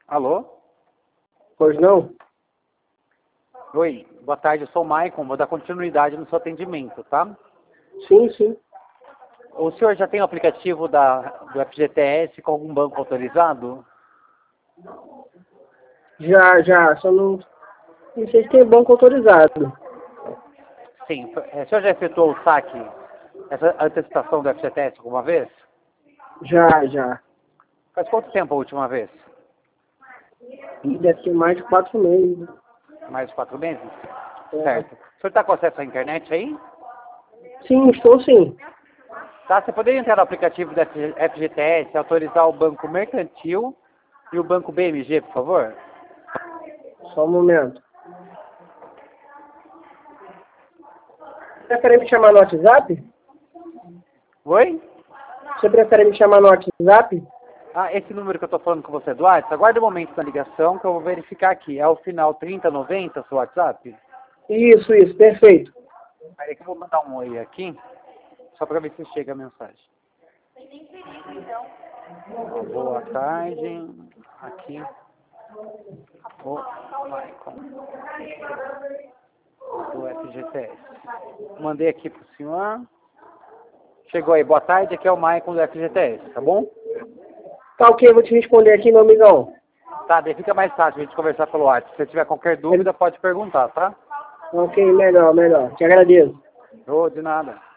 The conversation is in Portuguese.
Alô? Pois não? Oi, boa tarde, eu sou o Maicon, vou dar continuidade no seu atendimento, tá? Sim, sim. O senhor já tem o aplicativo do FGTS com algum banco autorizado? Já. Só não sei se tem banco autorizado. Sim. O senhor já efetuou o saque, essa antecipação do FGTS alguma vez? Já. Faz quanto tempo a última vez? E deve ter mais de 4 meses. Mais de 4 meses? É. Certo. O senhor está com acesso à internet aí? Sim, estou sim. Tá, você poderia entrar no aplicativo do FGTS, autorizar o Banco Mercantil e o Banco BMG, por favor? Só um momento. Você prefere me chamar no WhatsApp? Oi? Você prefere me chamar no WhatsApp? Ah, esse número que eu estou falando com você do WhatsApp, aguarde um momento na ligação que eu vou verificar aqui. É o final 3090, seu WhatsApp? Isso, perfeito. Peraí que eu vou mandar um oi aqui, só para ver se chega a mensagem. Boa tarde, aqui, o Maicon, do FGTS. Mandei aqui pro senhor. Chegou aí, boa tarde, aqui é o Maicon do FGTS, tá bom? Tá ok, eu vou te responder aqui, meu amigão. Tá, daí fica mais fácil a gente conversar pelo WhatsApp. Se você tiver qualquer dúvida, pode perguntar, tá? Ok, melhor. Te agradeço. Ô, de nada.